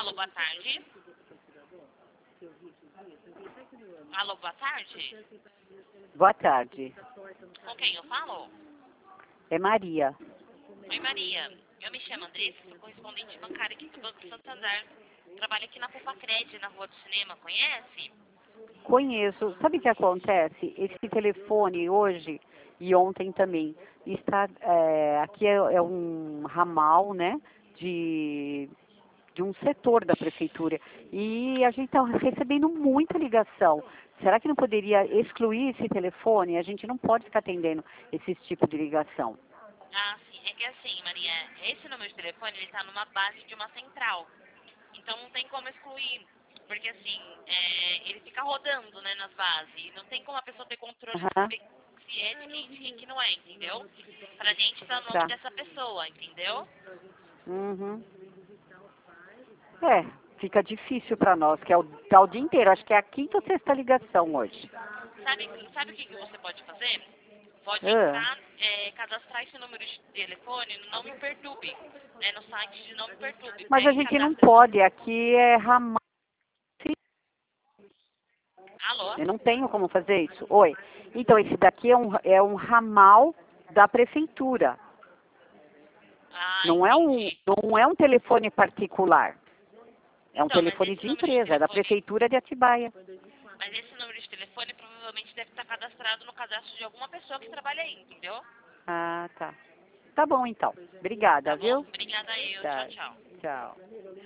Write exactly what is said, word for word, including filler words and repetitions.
Alô, boa tarde. Alô, boa tarde. Boa tarde. Com quem eu falo? É Maria. Oi, Maria. Eu me chamo Andressa, sou correspondente bancária aqui do Banco Santander. Trabalho aqui na Pupacred, na Rua do Cinema, conhece? Conheço. Sabe o que acontece? Esse telefone hoje e ontem também está é, aqui é, é um ramal, né? De de um setor da prefeitura e a gente está recebendo muita ligação. Será que não poderia excluir esse telefone? A gente não pode ficar atendendo esse tipo de ligação. Ah, sim. É que assim, Maria, esse número de telefone, ele tá numa base de uma central. Então não tem como excluir. Porque assim, é, ele fica rodando, né, nas bases. E não tem como a pessoa ter controle de Aham, saber se é de quem, de quem que não é, entendeu? Pra gente tá o nome tá. dessa pessoa, entendeu? Uhum. É, fica difícil para nós, que é o, tá o dia inteiro. Acho que é a quinta ou sexta ligação hoje. Sabe, sabe o que, que você pode fazer? Pode Ah, entrar, é, cadastrar esse número de telefone no Não Me Perturbe, né, no site de Não Me Perturbe. mas a Pega e gente não cadastra. pode, aqui é ramal. Alô? Eu não tenho como fazer isso. Oi. Então, esse daqui é um, é um ramal da prefeitura. Ah, Não é um, entendi. não é um telefone particular. É um Então, mas telefone esse de número de empresa, é da telefone, prefeitura de Atibaia. mas esse número de telefone provavelmente deve estar cadastrado no cadastro de alguma pessoa que trabalha aí, entendeu? Ah, tá. Tá bom, então. Obrigada, Tá bom? viu? Obrigada eu. Tchau, Tá. tchau. Tchau.